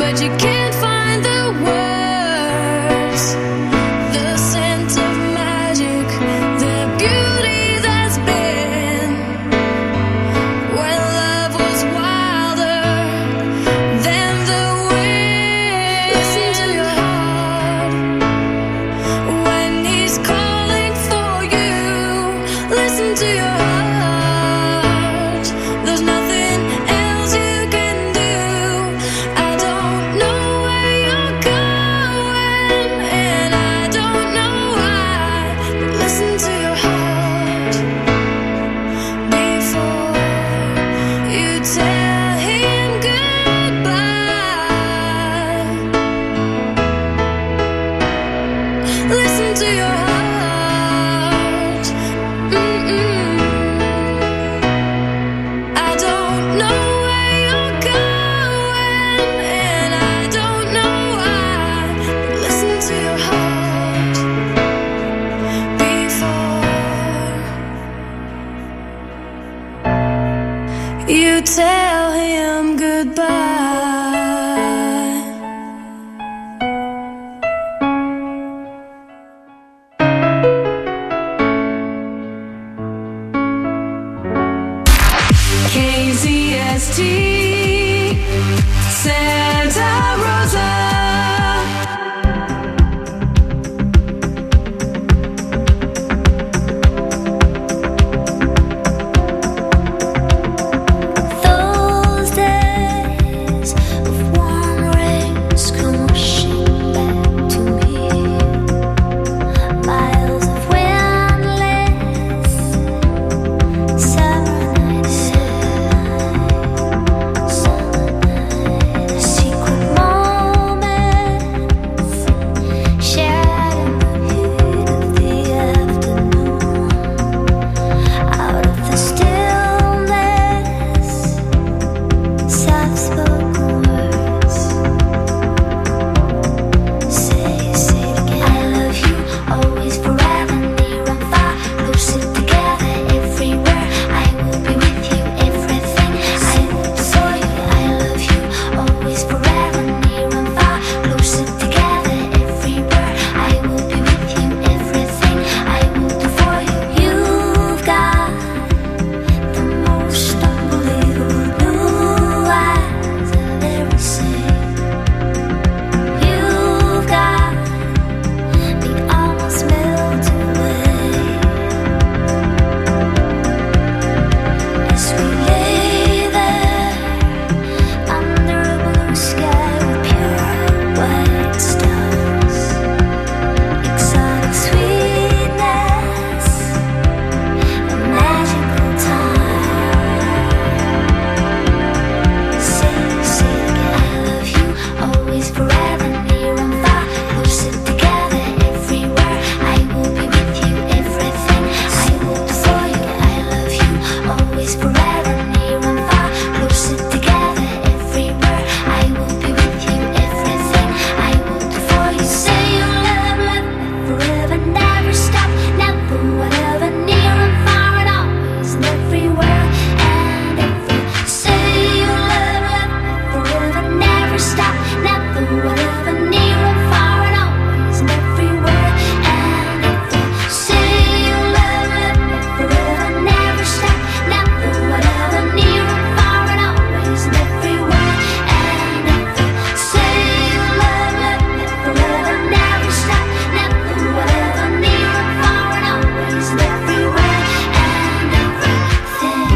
but you can't find the words. The scent of magic, the beauty that's been when love was wilder than the wind. Listen to your heart when he's calling for you. Listen to your heart. There's nothing else you can do. I don't know where you're going, and I don't know why. But listen to your heart before you tell him goodbye. Listen to your heart. I don't know where you're going, and I don't know why. But listen to your heart before you tell him goodbye. KZST Santa Rosa. Those days of warm rains come rushing back to me. Miles of windless summer nights, secret moments shared in the heat of the afternoon. Out of the stillness, soft-spoken words say it again. I love you, always, forever, near and far, closer together, everywhere. I will be with you, everything I will do for you. I love you, always, forever, near and far, closer together, everywhere. I will be with you, everything I will do for you. You've got the most unbelievable blue eyes I've ever seen. You've got me almost melt away as we lay there under a blue sky with pure white stars. Exotic sweetness, a magical time. Say again. I love you, always, forever, near and far, closer together, everywhere. I will be with you, everything I will do for you. I love you, always, forever, near and far, closer together, everywhere. I will be with you, everything I will do for you. Say you love me forever, never stop, never, whatever, near and far, and always, and everywhere and every. Say you love me forever, never stop, never, whatever, near and far, and always, and everywhere and every. Say you love me forever, never stop, never, whatever, near and far, and always, and everywhere and every. Say you love me forever, never stop, never, whatever, near and far, and always, and everywhere and everything.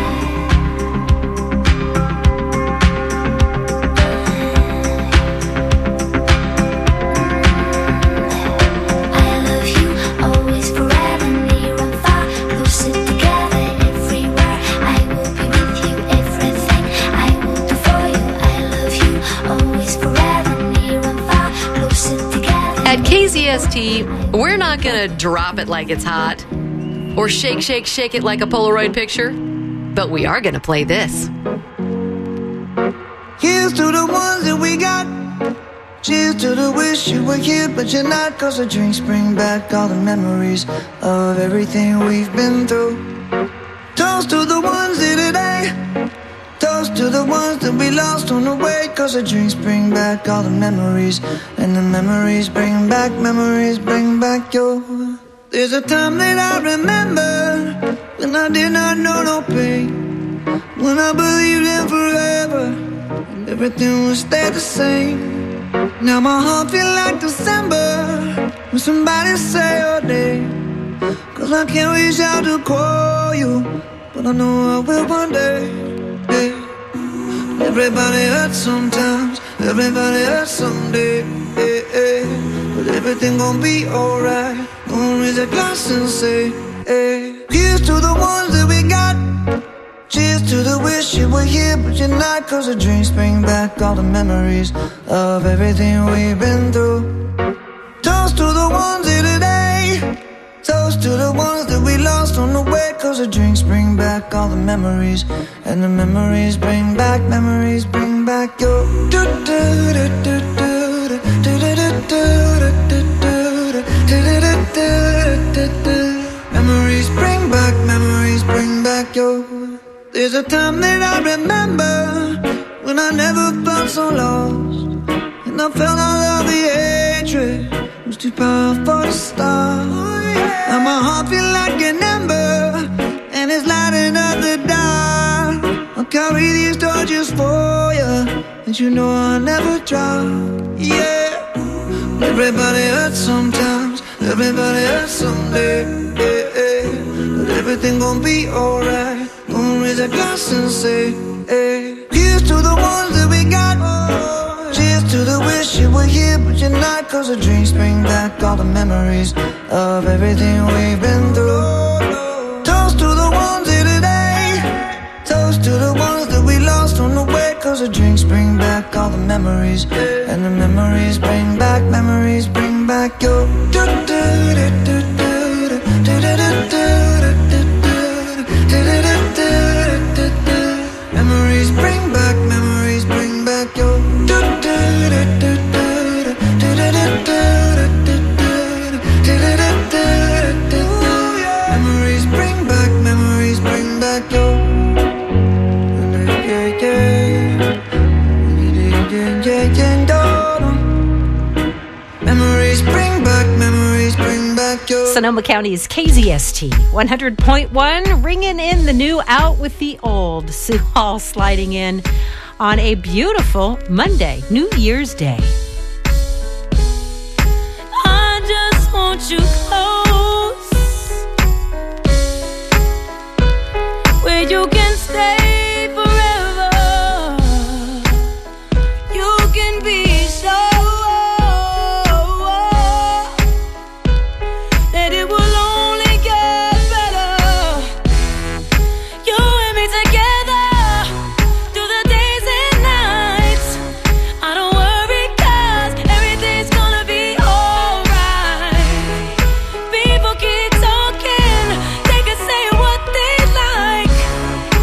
I love you, always, forever, near and far, closer together, everywhere. I will be with you, everything I will do for you. I love you, always, forever, near and far, closer together. At KZST, we're not going to drop it like it's hot or shake, shake, shake it like a Polaroid picture, but we are going to play this. Here's to the ones that we got. Cheers to the wish you were here, but you're not. Cause the drinks bring back all the memories of everything we've been through. Toast to the ones here today. Toast to the ones that we lost on the way, 'cause the drinks bring back all the memories, and the memories bring back your. There's a time that I remember when I did not know no pain, when I believed in forever and everything would stay the same. Now my heart feel like December when somebody say your name, 'cause I can't reach out to call you, but I know I will one day. Yeah. Everybody hurts sometimes, everybody hurts someday. Yeah, yeah. But everything gon' be alright. Gonna raise a glass and say, hey. Here's to the ones that we got. Cheers to the wish you were here but you're not, 'cause the drinks bring back all the memories of everything we've been through. Toast to the ones here today. Toast to the ones that we lost on the way, 'cause the drinks bring back all the memories, and the memories bring back your. Memories bring back your. There's a time that I remember when I never felt so lost, and I felt all of the hatred was too powerful to stop. Now my heart feel like an ember, and it's lighting up the dark. I'll carry these torches for you, and you know I'll never drop. Yeah. Everybody hurts sometimes, everybody hurts someday. Yeah, yeah. But everything gon' be alright. Gonna raise a glass and say, hey. Here's to the ones that we got. Cheers to the wish you were here but you're not, 'cause the drinks bring back all the memories of everything we've been through. Toast to the ones here today. Toast to the ones that we lost on the way, 'cause the drinks bring back all the memories, and the memories bring back your. Memories bring back your. Memories bring back your. Memories bring back your. Sonoma County's KZST 100.1, ringing in the new out with the old. Sue Hall sliding in on a beautiful Monday, New Year's Day. I just want you close, where you can stay forever. You can be sure that it will only get better. You and me together through the days and nights. I don't worry, 'cause everything's gonna be alright. People keep talking, they can say what they like.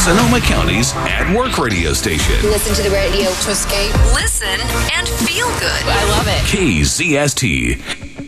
Sonoma County's at-work radio station. Listen to the radio to escape. Listen and feel good. I love it. KZST.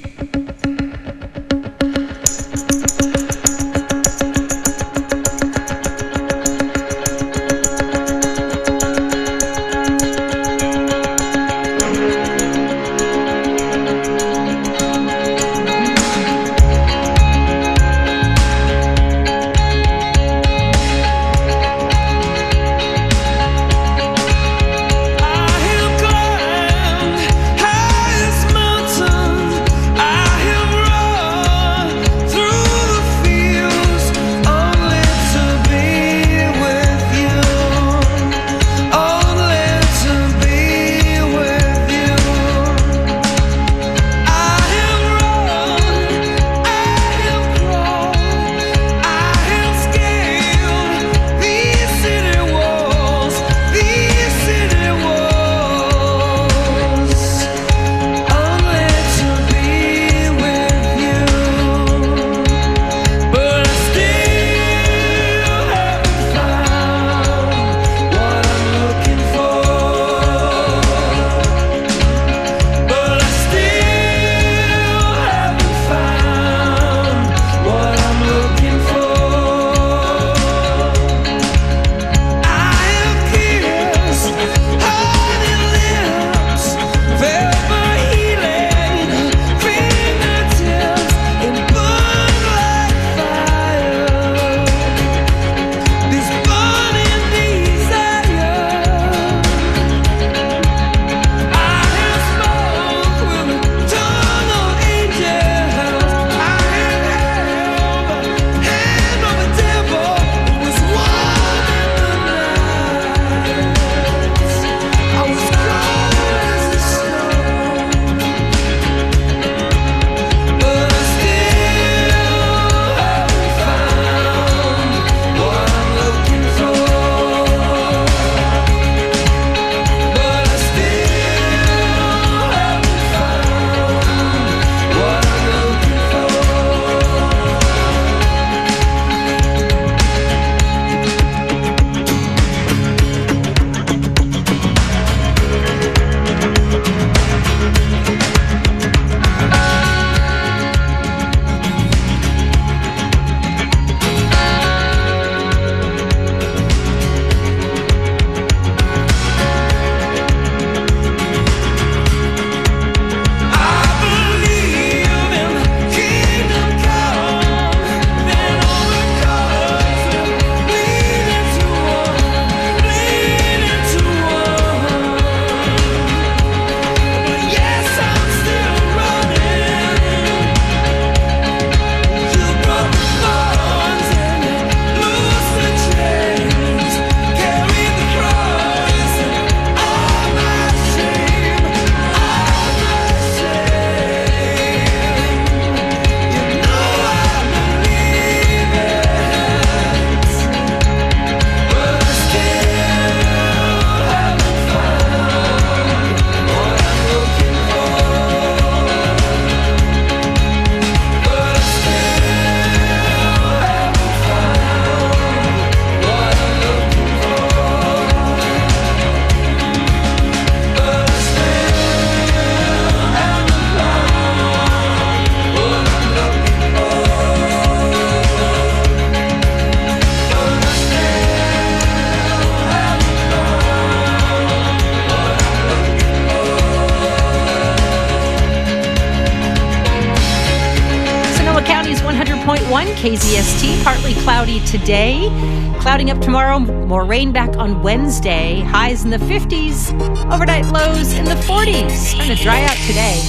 KZST, partly cloudy today. Clouding up tomorrow, more rain back on Wednesday. Highs in the 50s, overnight lows in the 40s. Starting to dry out today.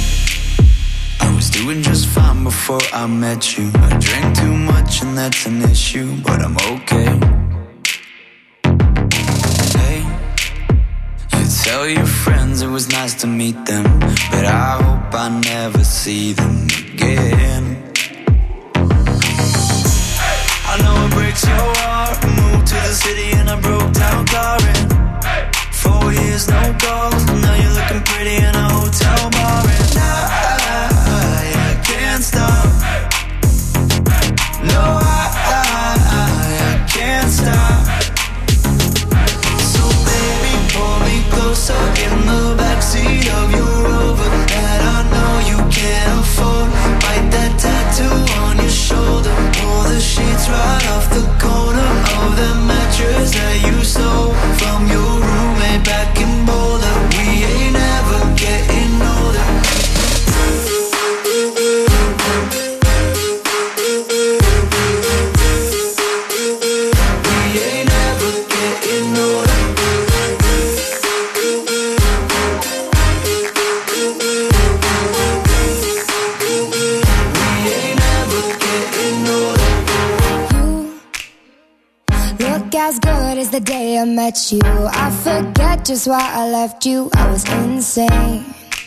I was doing just fine before I met you. I drank too much and that's an issue, but I'm okay. Hey, you tell your friends it was nice to meet them, but I hope I never see them again. I know it breaks your heart. I moved to the city and I broke down car and 4 years no calls. Now you're looking pretty in a hotel bar and I can't stop. No, I can't stop. as good as the day I met you. I forget just why I left you. I was insane.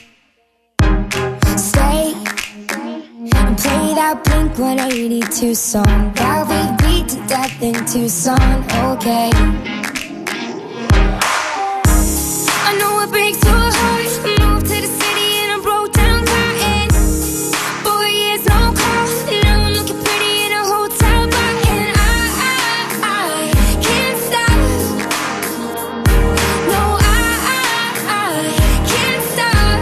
Stay and play that Blink 182 song that we beat to death in Tucson. Okay. I know it breaks your heart. Moved to the city and I broke down crying. 4 years, no call. Now I'm looking pretty in a hotel bar. And I can't stop. No, I can't stop.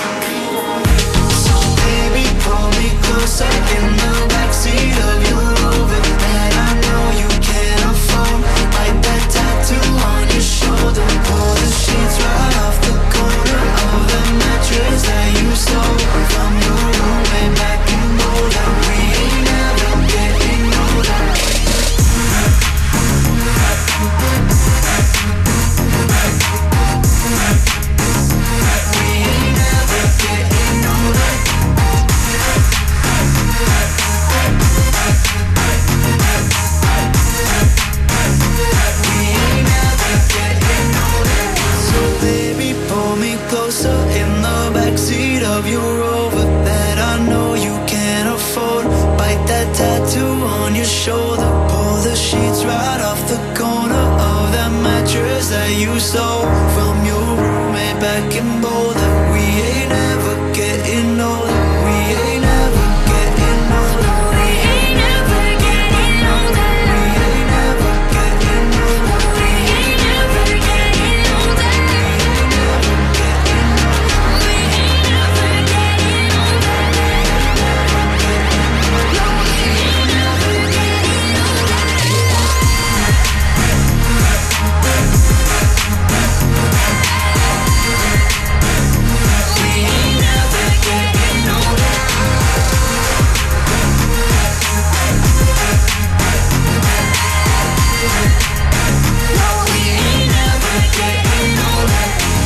So baby, pull me closer in the backseat of your Rover that I know you can't afford. Like that tattoo on your shoulder. Pull the sheets right off the corner of the mattress that you stole from your roommate back in Boulder. We ain't never getting older. We ain't never getting older. We ain't never getting older. So baby, pull me closer in the backseat of your Rover that I know you can't afford. Bite that tattoo on your shoulder. Pull the sheets right off the corner of that mattress that you stole from your roommate back in Boulder. We ain't ever getting older. We ain't ever getting older. We ain't never getting older. We ain't never getting older. We ain't never getting older. We ain't never getting older. No, we ain't never getting older. We ain't never getting older. No, we ain't never getting older.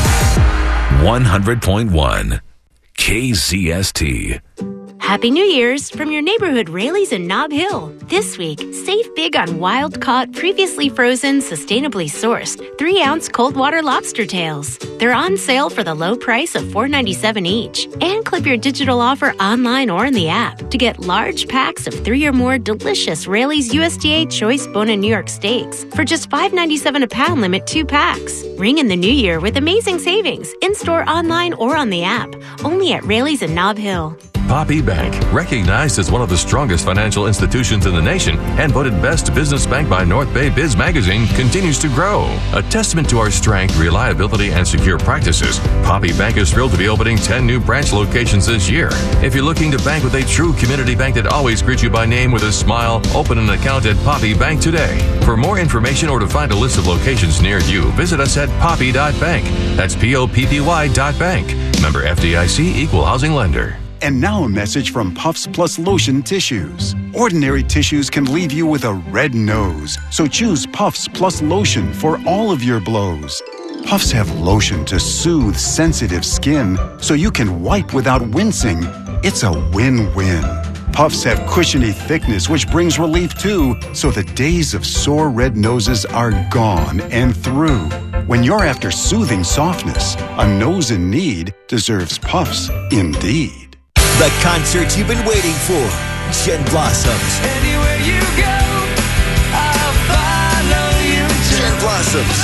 100.1 KZST. Happy New Year's from your neighborhood Rayleigh's in Nob Hill. This week, save big on wild-caught, previously frozen, sustainably sourced 3-ounce cold water lobster tails. They're on sale for the low price of $4.97 each. And clip your digital offer online or in the app to get large packs of 3 or more delicious Rayleigh's USDA Choice Bone-in New York steaks for just $5.97 a pound, limit 2 packs. Ring in the new year with amazing savings, in-store, online, or on the app. Only at Rayleigh's in Nob Hill. Poppy Bank, recognized as one of the strongest financial institutions in the nation and voted Best Business Bank by North Bay Biz Magazine, continues to grow. A testament to our strength, reliability, and secure practices, Poppy Bank is thrilled to be opening 10 new branch locations this year. If you're looking to bank with a true community bank that always greets you by name with a smile, open an account at Poppy Bank today. For more information or to find a list of locations near you, visit us at poppy.bank. That's POPPY.bank. Member FDIC, Equal Housing Lender. And now a message from Puffs Plus Lotion Tissues. Ordinary tissues can leave you with a red nose, so choose Puffs Plus Lotion for all of your blows. Puffs have lotion to soothe sensitive skin, so you can wipe without wincing. It's a win-win. Puffs have cushiony thickness, which brings relief too, so the days of sore red noses are gone and through. When you're after soothing softness, a nose in need deserves Puffs indeed. The concert you've been waiting for. Jen Blossoms. Anywhere you go, I'll follow you. Jen Blossoms.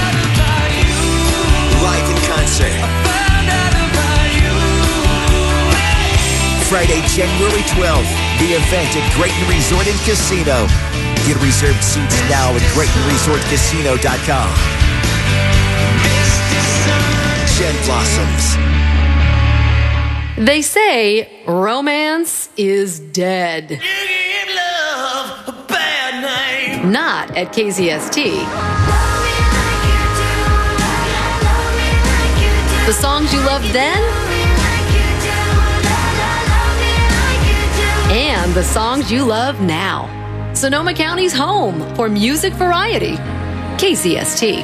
Live in concert. Friday, January 12th. The event at Grayton Resort and Casino. Get reserved seats now at GraytonResortCasino.com. Jen Blossoms. They say romance is dead. You give love a bad name. Not at KZST. The songs you loved then and the songs you love now. Sonoma County's home for music variety. KZST.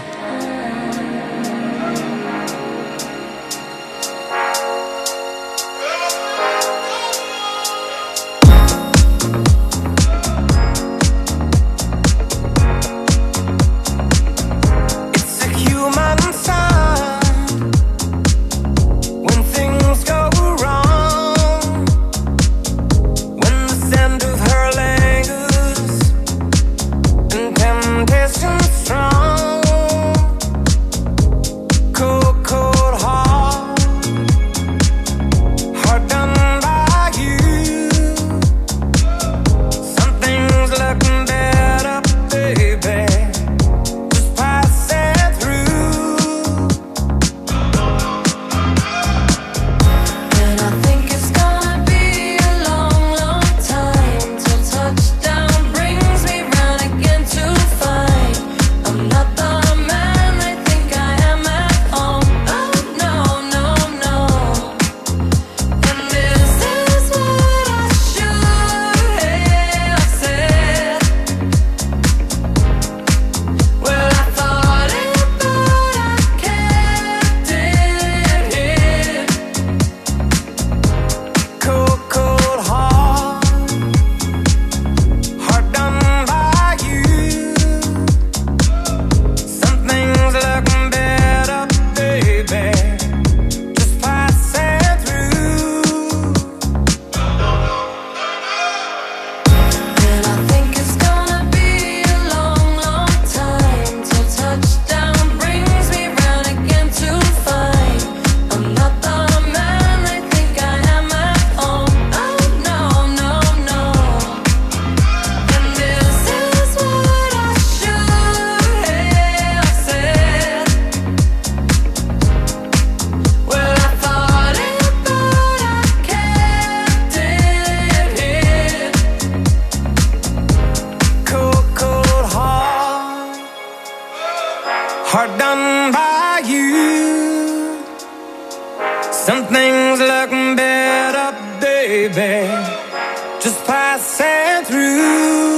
Some things look better, baby, just passing through.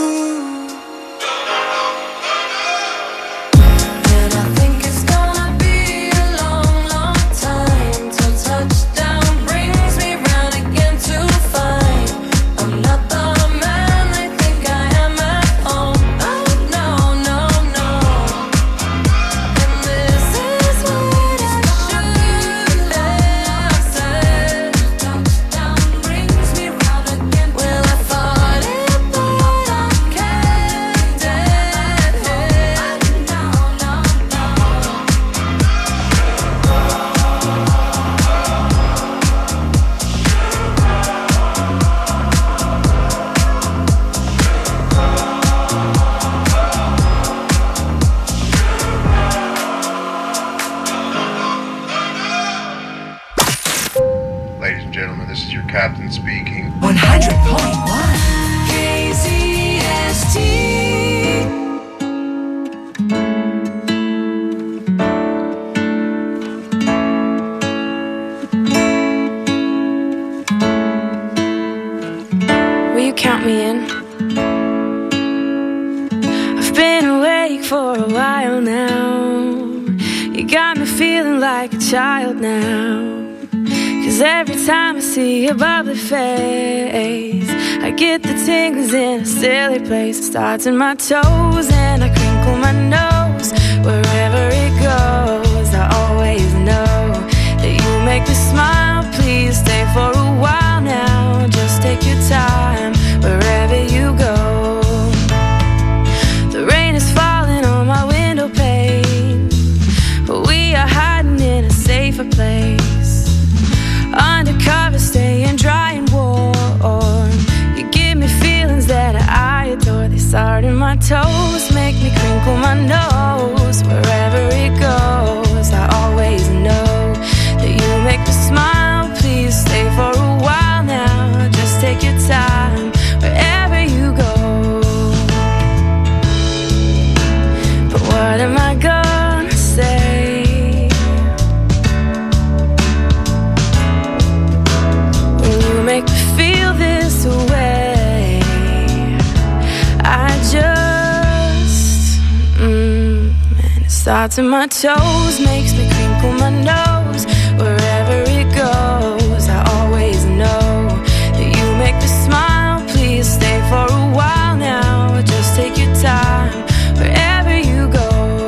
And I think it's gonna be a long, long time till touchdown brings me round again to find I'm not the man they think I am at home. Oh no, no, no. And this is what I should have said. Touchdown brings me round again. Well, I thought it, but I can't dead head. No, no, no. Ladies and gentlemen, this is your captain speaking. 100.1 KZST. Will you count me in? I've been awake for a while now. You got me feeling like a child now. 'Cause every time I see your bubbly face, I get the tingles in a silly place. It starts in my toes and I crinkle my nose. Wherever it goes, I always know that you make me smile. Please stay for a while now. Just take your time wherever you go. The rain is falling on my window pane, but we are hiding in a safer place. Undercover, staying dry and warm. You give me feelings that I adore. They start in my toes, make me crinkle my nose. Wherever it goes, I always know that you make me smile. Please stay for a while now. Just take your time wherever you go. But what am I gonna say? Make me feel this way. I just and it starts in my toes, makes me crinkle my nose. Wherever it goes, I always know that you make me smile. Please stay for a while now. Just take your time wherever you go.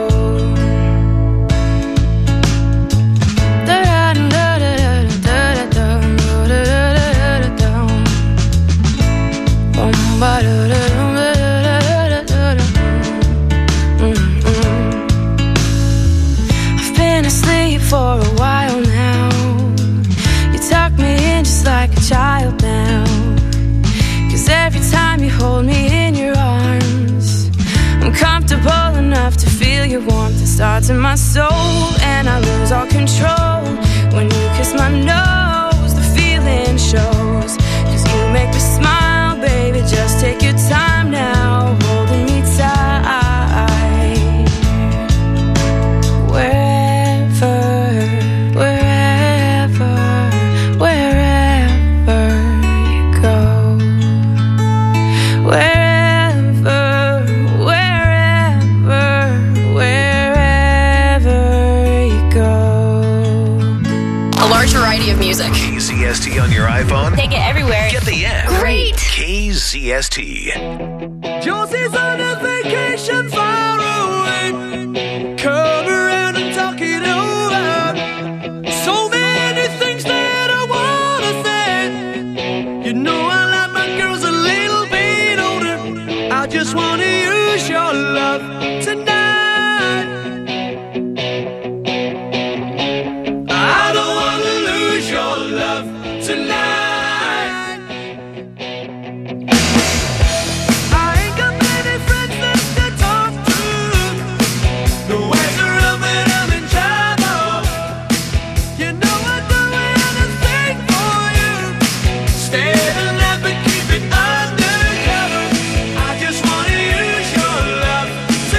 I've been asleep for a while now. You tuck me in just like a child now. 'Cause every time you hold me in your arms, I'm comfortable enough to feel your warmth. It starts in my soul and I lose all control. When you kiss my nose, the feeling shows. 'Cause you make me smile, baby, just take your time now, holding me tight. Wherever, wherever, wherever you go. Wherever, wherever, wherever you go. A large variety of music. KZST on your iPhone? Take it everywhere. Get the app. Great. KZST. Josie's on a vacation far away. Come around and talk it over. So many things that I wanna say. You know I like my girls a little bit older. I just wanna use your love tonight. I don't wanna lose your love tonight. I ain't got many friends left to talk to. The ways are up and I'm in trouble. You know I'd do anything for you. Stay the night but keep it undercover. I just wanna use your love tonight.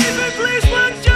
favorite place when